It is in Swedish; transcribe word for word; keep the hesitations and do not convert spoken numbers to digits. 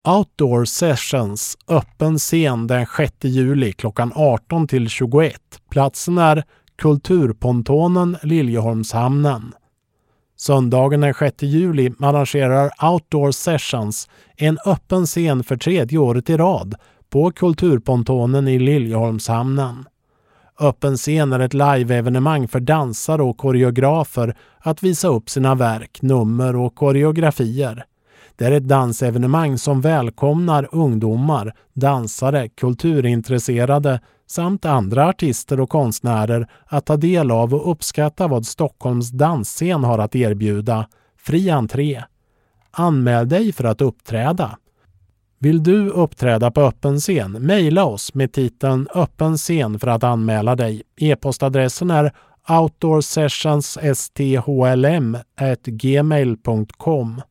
Outdoor Sessions, öppen scen den sjätte juli klockan arton till tjugoett. Platsen är Kulturpontonen, Liljeholmshamnen. Söndagen den sjätte juli arrangerar Outdoor Sessions en öppen scen för tredje året i rad på Kulturpontonen i Liljeholmshamnen. Öppen scen är ett live-evenemang för dansare och koreografer att visa upp sina verk, nummer och koreografier. Det är ett dansevenemang som välkomnar ungdomar, dansare, kulturintresserade samt andra artister och konstnärer att ta del av och uppskatta vad Stockholms dansscen har att erbjuda. Fri entré. Anmäl dig för att uppträda. Vill du uppträda på öppen scen? Maila oss med titeln öppen scen för att anmäla dig. E-postadressen är outdoorsessionssthlm at gmail punkt com.